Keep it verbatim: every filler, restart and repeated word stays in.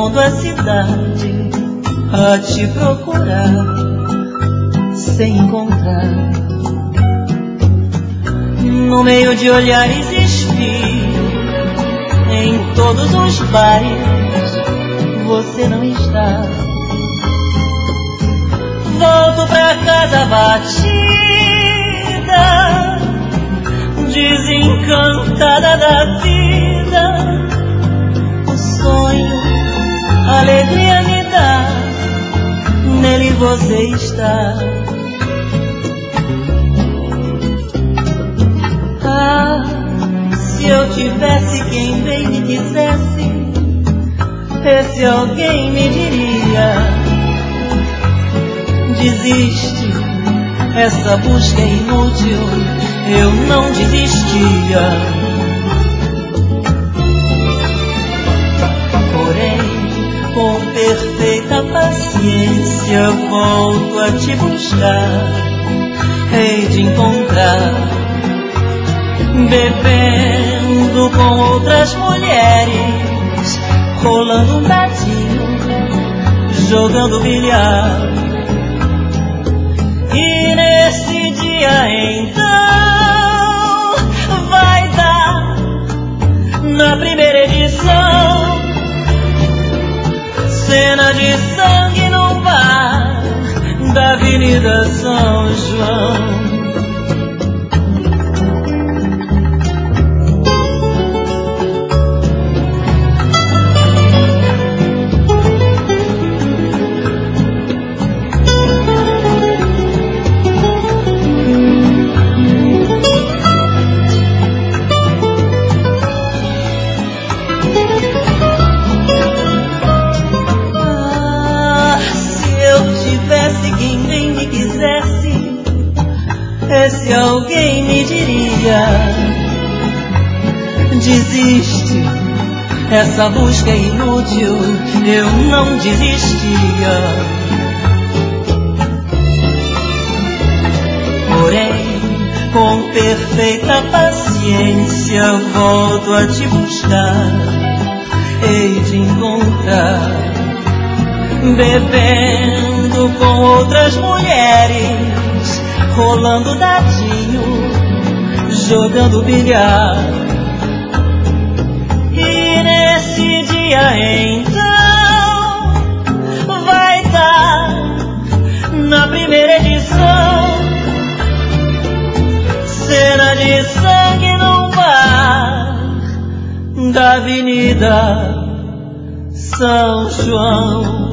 rondo a cidade a te procurar, sem encontrar. No meio de olhares espio, em todos os bares, você não está. Volto pra casa batida, desencantada da vida. O sonho, a alegria me dá, nele você está. Ah, se eu tivesse quem bem me quisesse, esse alguém me diria: desiste, essa busca é inútil, eu não desistia. Porém, com perfeita paciência, volto a te buscar, hei de encontrar, bebendo com outras mulheres, rolando um dadinho, jogando bilhar. E nesse dia então vai dar, na primeira edição, cena de sangue no bar da Avenida São João. Esse alguém me diria: desiste, essa busca é inútil, eu não desistia. Porém, com perfeita paciência, volto a te buscar, hei de encontrar, bebendo com outras mulheres, rolando dadinho, jogando bilhar. E nesse dia então vai dar, na primeira edição, cena de sangue num bar da Avenida São João.